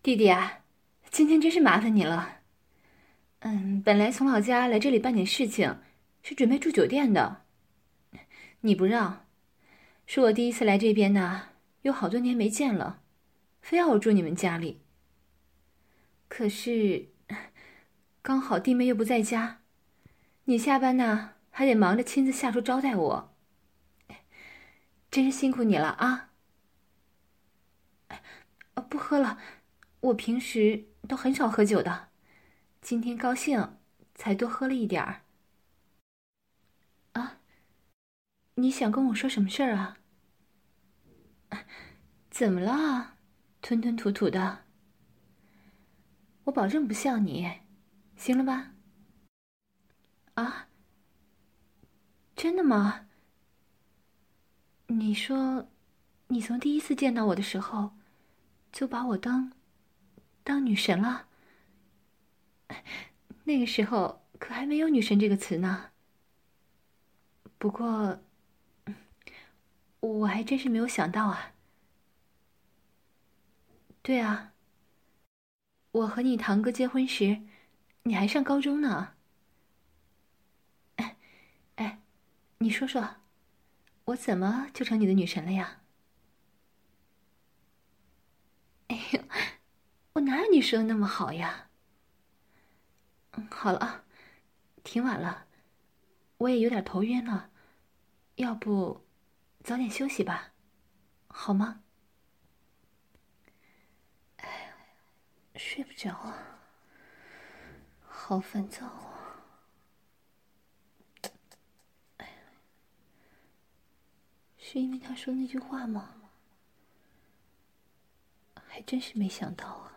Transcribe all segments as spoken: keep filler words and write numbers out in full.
弟弟啊，今天真是麻烦你了。嗯，本来从老家来这里办点事情，是准备住酒店的，你不让，说我第一次来这边呢，有好多年没见了，非要我住你们家里。可是，刚好弟妹又不在家，你下班呢还得忙着亲自下厨招待我，真是辛苦你了啊！呃，不喝了，我平时都很少喝酒的，今天高兴才多喝了一点儿。啊，你想跟我说什么事儿啊？怎么了？吞吞吐吐的。我保证不笑你，行了吧？啊，真的吗？你说，你从第一次见到我的时候，就把我当当女神了？那个时候可还没有"女神"这个词呢。不过，我还真是没有想到啊。对啊，我和你堂哥结婚时，你还上高中呢。哎，你说说，我怎么就成你的女神了呀？哎呦，我哪有你说的那么好呀？嗯，好了啊，挺晚了，我也有点头晕了，要不早点休息吧，好吗？睡不着啊，好烦躁啊！是因为他说那句话吗？还真是没想到啊！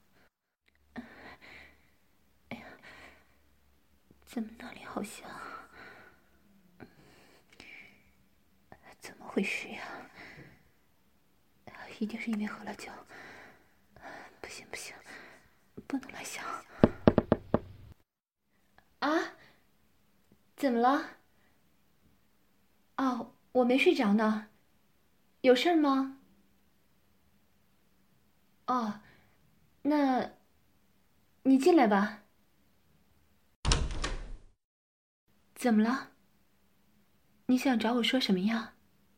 怎么那里好像……怎么回事呀？一定是因为喝了酒。不行不行，不能乱想。啊？怎么了？哦，我没睡着呢。有事儿吗？哦，那你进来吧。怎么了？你想找我说什么呀？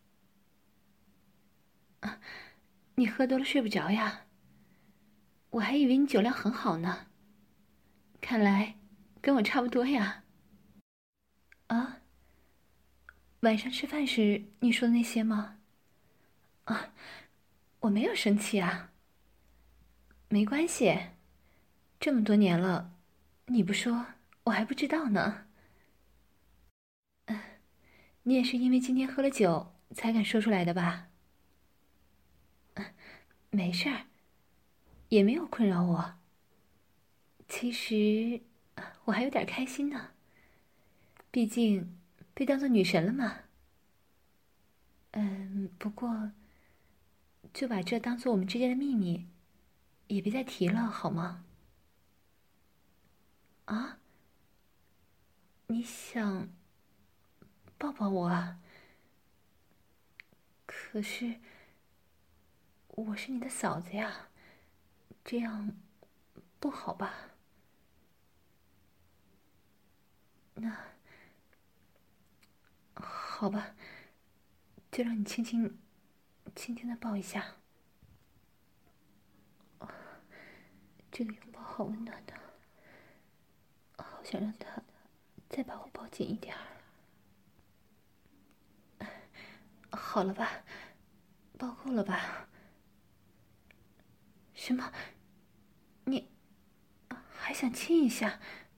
啊，你喝多了睡不着呀？我还以为你酒量很好呢。看来跟我差不多呀。啊，晚上吃饭时你说的那些吗？啊，我没有生气啊。没关系，这么多年了，你不说我还不知道呢。嗯，你也是因为今天喝了酒才敢说出来的吧？没事儿，也没有困扰我。其实我还有点开心呢，毕竟被当做女神了嘛。嗯，不过就把这当做我们之间的秘密，也别再提了，好吗？啊？你想抱抱我啊？可是我是你的嫂子呀，这样不好吧？那好吧，就让你轻轻、轻轻的抱一下。这个拥抱好温暖的，好想让他再把我抱紧一点儿。好了吧，抱够了吧？什么？你还想亲一下？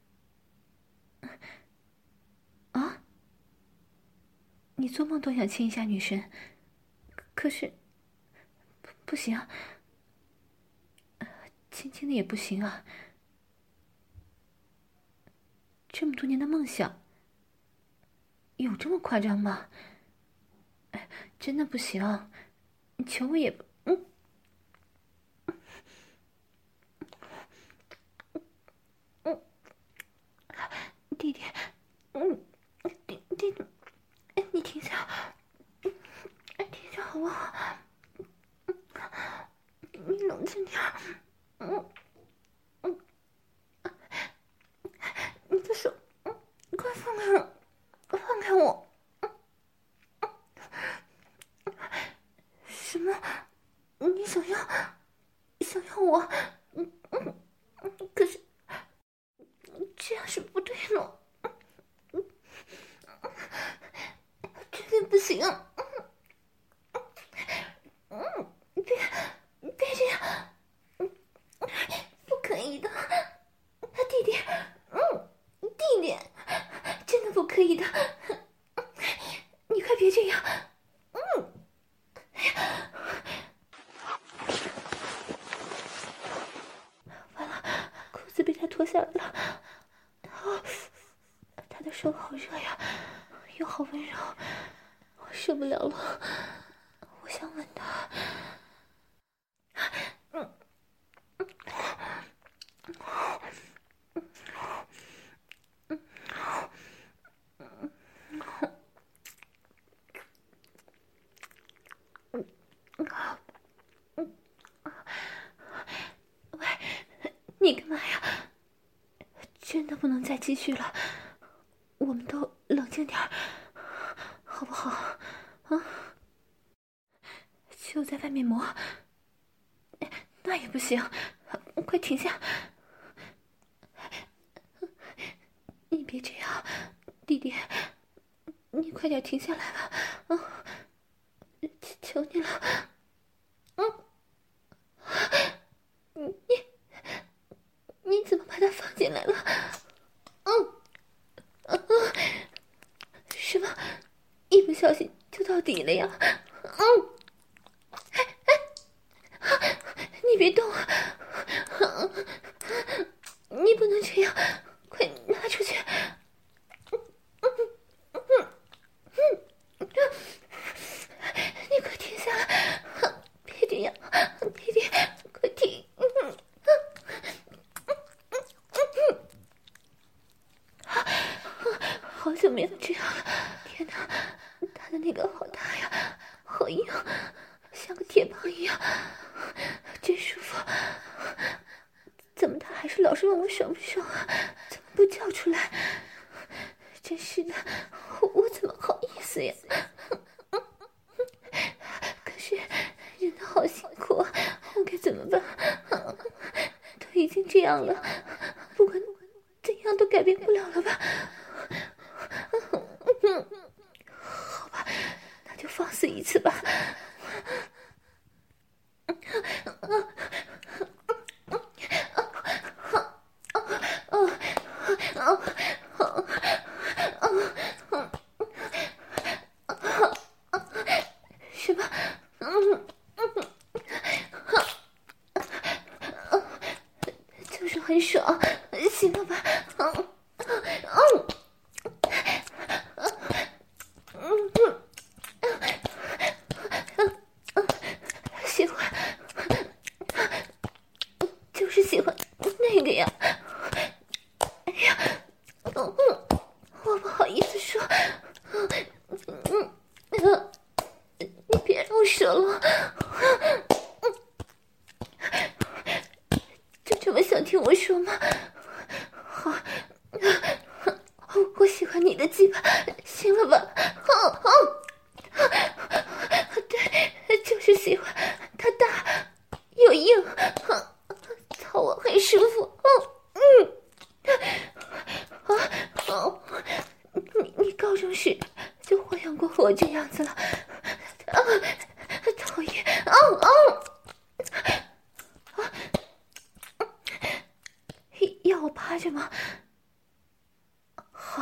啊？你做梦都想亲一下女神，可是不不行，轻轻的也不行啊。这么多年的梦想，有这么夸张吗？哎，真的不行，你求我也不……嗯，嗯，弟弟，嗯，弟弟弟，你停下，停下好不好？你冷静点儿。 我，嗯嗯，可是这样是不对了，绝对不行，嗯，别别这样，不可以的，弟弟，嗯，弟弟，真的不可以的，你快别这样，嗯，完了，裤子被他脱下来了，啊，他的手好热呀，又好温柔，我受不了了，我想吻他，嗯。喂，你干嘛呀？真的不能再继续了，我们都冷静点儿，好不好？啊？就在外面磨，那也不行，快停下！你别这样，弟弟，你快点停下来吧，啊！求你了，嗯，你你怎么把它放进来了？嗯，啊，什么？一不小心就到底了呀？嗯，你别动啊！你不能这样，快拿出去！你快停下来！别这样，弟弟，快停！好久没有这样了，天哪，他的那个好大呀，好硬，像个铁棒一样，真舒服。怎么他还是老是问我爽不爽啊？怎么不叫出来？真是的，我我怎么好意思呀？可是人都好辛苦啊，我该怎么办？都已经这样了，不管怎样都改变不了了吧？好吧，那就放肆一次吧。什么？就是很爽，行了吧？嗯嗯嗯，喜欢，就是喜欢那个呀。哎呀，嗯，我不好意思说，嗯嗯嗯，你别让我舌了，就这么想听我说吗？好，我喜欢你的鸡巴，行了吧？嗯嗯，对，就是喜欢它大又硬，操我很舒服。嗯嗯，啊哦，你你高中时就幻想过和我这样子了，啊，讨厌，嗯嗯，啊，要我趴着吗？好。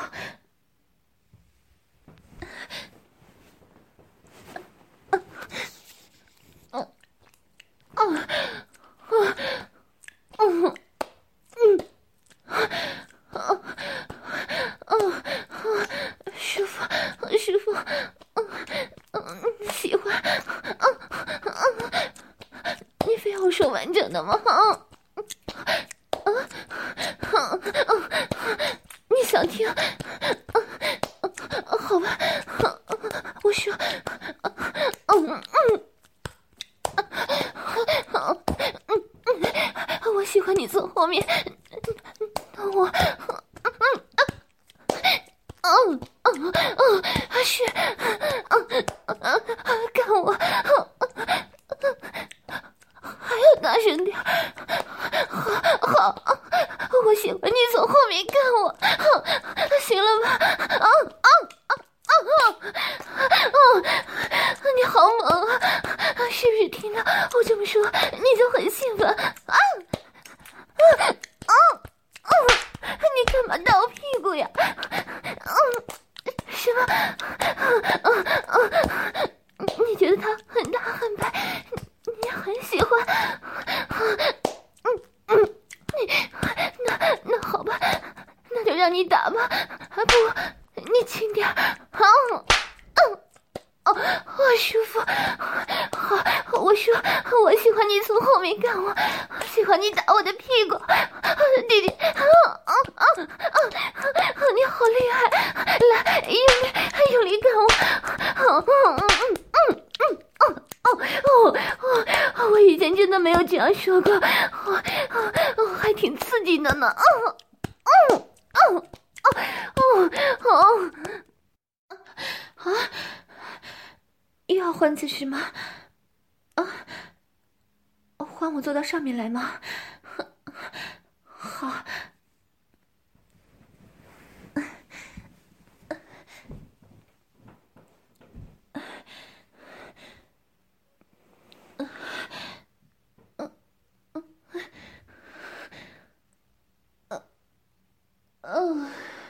舒服，舒服，嗯嗯，喜欢，嗯嗯，你非要我说完整的吗？嗯嗯嗯嗯，你想听？嗯嗯，好吧，我说，嗯嗯嗯嗯，我喜欢你坐后面，当我，嗯嗯嗯嗯，是，嗯嗯，干我，还要大声点。好好，我喜欢你从后面干我，行了吧？啊啊啊啊啊！你好猛啊！是不是听到我这么说你就很兴奋？啊啊啊啊！你干嘛打我屁股呀？嗯，什么？嗯嗯嗯，你觉得它很大很白，你很喜欢？嗯嗯，你那那好吧，那就让你打吧。啊不，你轻点。啊嗯哦，好舒服。好，我说我喜欢你从后面干我，喜欢你打我的屁股。弟弟，啊啊啊啊！你好厉害，来用力用力干我。嗯嗯嗯嗯嗯嗯哦哦哦！我以前真的没有这样说过，哦哦，还挺刺激的呢。嗯嗯嗯哦哦哦啊！又要换姿势吗？啊，换我坐到上面来吗？好。嗯，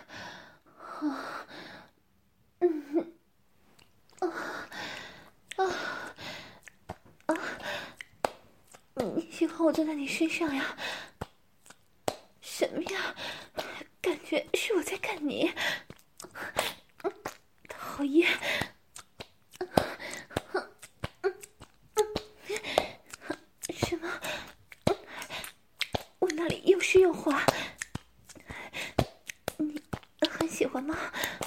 嗯，啊啊啊！你喜欢我坐在你身上呀？什么呀？感觉是我在干你。讨厌！什么？我那里又湿又滑，你很喜欢吗？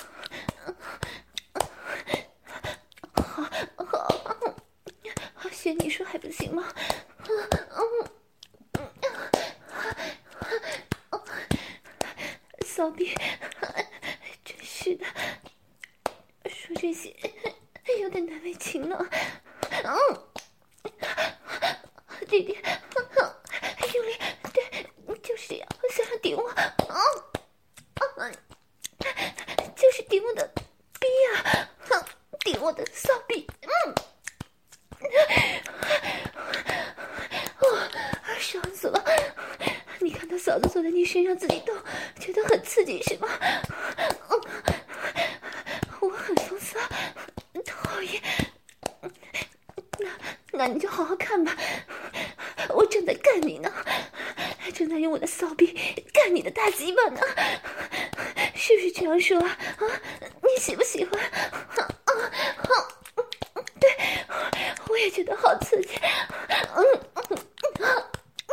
好，好，学你说还不行吗？骚逼，真是的，说这些有点难为情呢。嗯，弟弟，用力，对，就是这样，想要顶我，嗯，就是顶我的逼呀，顶我的骚逼，嗯，哦，爽死了！你看到嫂子坐在你身上自己动，觉得很刺激是吗？嗯，我很风骚，讨厌。那那你就好好看吧，我正在干你呢，正在用我的骚逼干你的大鸡巴呢，是不是这样说啊？啊，你喜不喜欢？啊啊啊！对，我也觉得好刺激。嗯嗯嗯。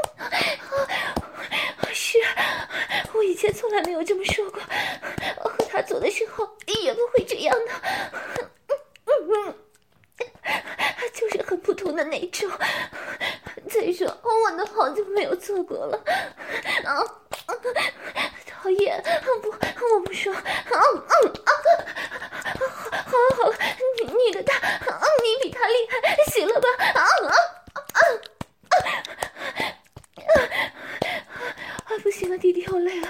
是，我以前从来没有这么说过，和他做的时候也不会这样的，嗯嗯，就是很普通的那种。再说我都好久没有做过了，啊，讨厌，不，我不说，嗯嗯啊，好，好，好了，你你的大，嗯，你比他厉害，行了吧？啊啊啊啊！啊，不行了，弟弟，我累了。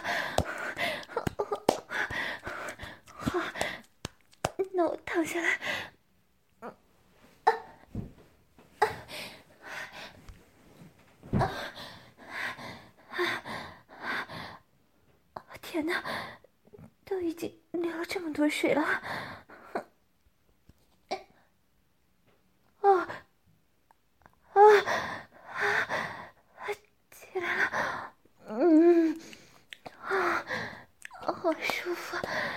好，那我躺下来。天哪，都已经流了这么多水了。哦，啊啊，起来了。嗯，啊，好舒服。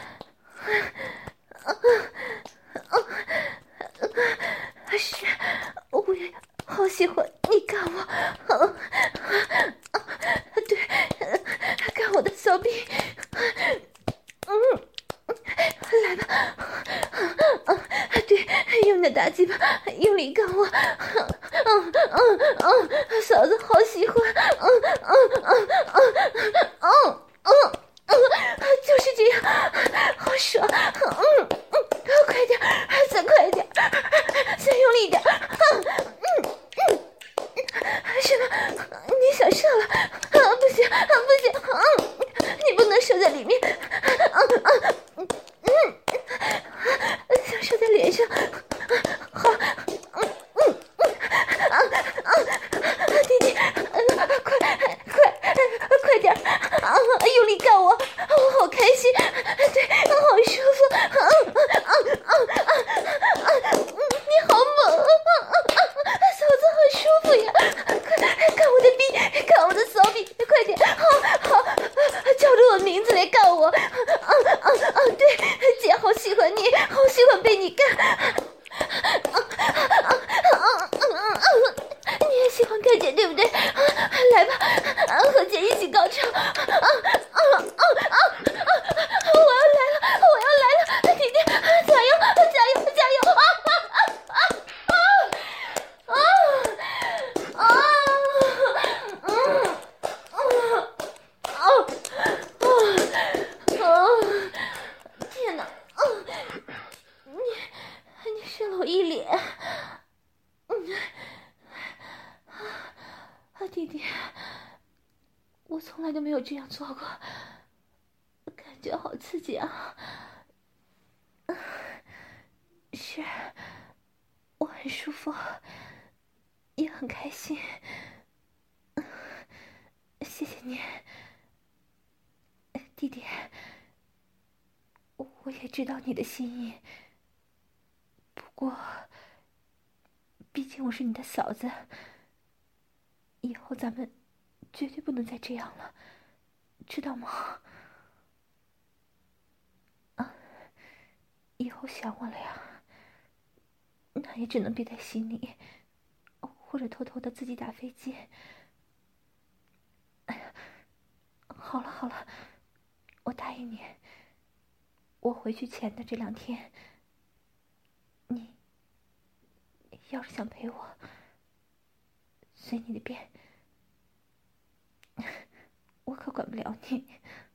啊啊啊！是，我也好喜欢你干我。啊啊！对，干我的小臂。嗯，来吧。啊，对，用你的大鸡巴用力干我。嗯嗯嗯，嫂子好喜欢。嗯嗯嗯嗯嗯嗯嗯，就是这样，好爽。嗯嗯，快点，再快点，再用力一点。嗯嗯嗯，什么？ 长，啊啊啊啊！我要来了，我要来了，弟弟，加油，加油，加油！啊啊啊啊啊啊！嗯嗯啊啊啊！天哪！啊，你你射了我一脸。嗯啊，弟弟，我从来都没有这样做过，感觉好刺激啊！是，我很舒服，也很开心。谢谢你，弟弟。我也知道你的心意，不过，毕竟我是你的嫂子，以后咱们绝对不能再这样了，知道吗？啊，以后想我了呀，那也只能憋在心里，或者偷偷的自己打飞机。哎呀，好了好了，我答应你，我回去前的这两天，你要是想陪我，随你的便，我可管不了你。